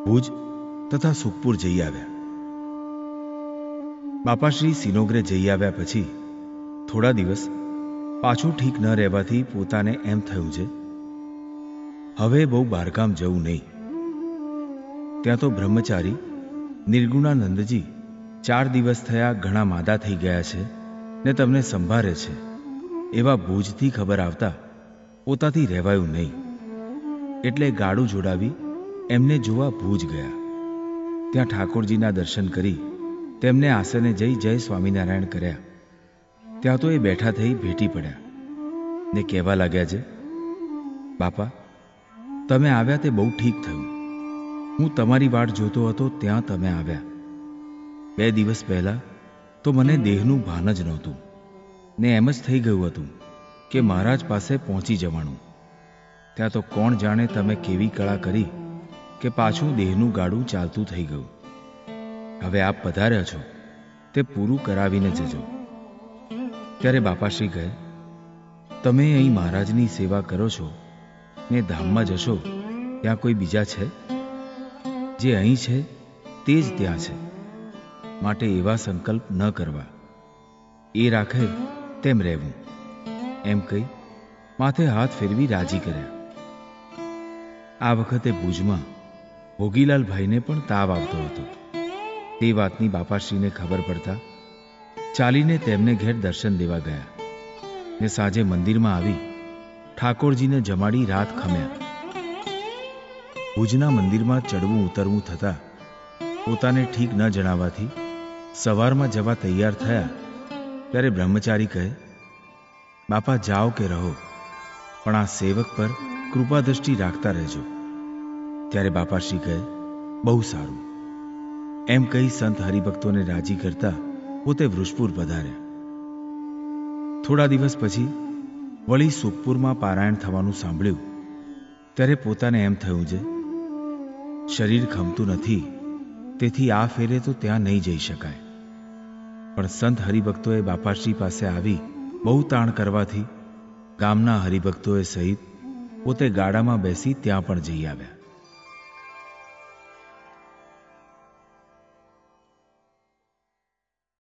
ભુજ તથા સુખપુર જઈ આવ્યા. બાપાશ્રી સિનોગરે જઈ આવ્યા પછી થોડા દિવસ પાછું ઠીક ન રહેવાથી પોતાને એમ થયું છે હવે બહુ બહારગામ જવું નહીં. ત્યાં તો બ્રહ્મચારી નિર્ગુણાનંદજી 4 દિવસ થયા ઘણા માદા થઈ ગયા છે ને તમને સંભાળે છે એવા ભુજથી ખબર આવતા પોતાથી રહેવાયું નહીં. એટલે ગાડું જોડાવી એમને જોવા ભુજ ગયા. ત્યાં ઠાકોરજીના દર્શન કરી તેમને આસને જઈ જય સ્વામિનારાયણ કર્યા. ત્યાં તો એ બેઠા થઈ ભેટી પડ્યા ને કહેવા લાગ્યા છે, બાપા તમે આવ્યા તે બહુ ઠીક થયું. હું તમારી વાટ જોતો હતો ત્યાં તમે આવ્યા. 2 દિવસ પહેલા તો મને દેહનું ભાન જ નહોતું ને એમ જ થઈ ગયું હતું કે મહારાજ પાસે પહોંચી જવાનું. ત્યાં તો કોણ જાણે તમે કેવી કળા કરી કે પાછું દેહનું ગાડું ચાલતું થઈ ગયું. હવે આપ પધાર્યા છો તે પૂરું કરાવીને જજો. ત્યારે બાપાશ્રી કહે, તમે અહીં મહારાજની સેવા કરો છો ને ધામમાં જશો ત્યાં કોઈ બીજા છે? જે અહીં છે તે જ ત્યાં છે. માટે એવા સંકલ્પ ન કરવા, એ રાખે તેમ રહેવું. એમ કહી માથે હાથ ફેરવી રાજી કર્યા. આ વખતે ભુજમાં ભોગીલાલભાઈને પણ તાવ આવતો હતો. તે વાતની બાપાશ્રીને ખબર પડતા ચાલીને તેમને ઘેર દર્શન દેવા ગયા ને સાંજે મંદિરમાં આવી ઠાકોરજીને જમાડી રાત ખમ્યા. ભુજના મંદિરમાં ચડવું ઉતરવું થતા પોતાને ઠીક ન જણાવાથી સવારમાં જવા તૈયાર થયા. ત્યારે બ્રહ્મચારી કહે, બાપા જાઓ કે રહો પણ આ સેવક પર કૃપા દ્રષ્ટિ રાખતા રહેજો. ત્યારે બાપાશ્રી કહે, બહુ સારું. એમ કહી સંત હરિભક્તોને રાજી કરતા પોતે વૃષપુર પધાર્યા. થોડા દિવસ પછી વળી સુખપુરમાં પારાયણ થવાનું સાંભળ્યું. ત્યારે પોતાને એમ થયું છે શરીર ખમતું નથી, તેથી આ ફેરે તો ત્યાં નહીં જઈ શકાય. પણ સંત હરિભક્તોએ બાપાશ્રી પાસે આવી બહુ તાણ કરવાથી ગામના હરિભક્તોએ સહિત પોતે ગાડામાં બેસી ત્યાં પણ જઈ આવ્યા.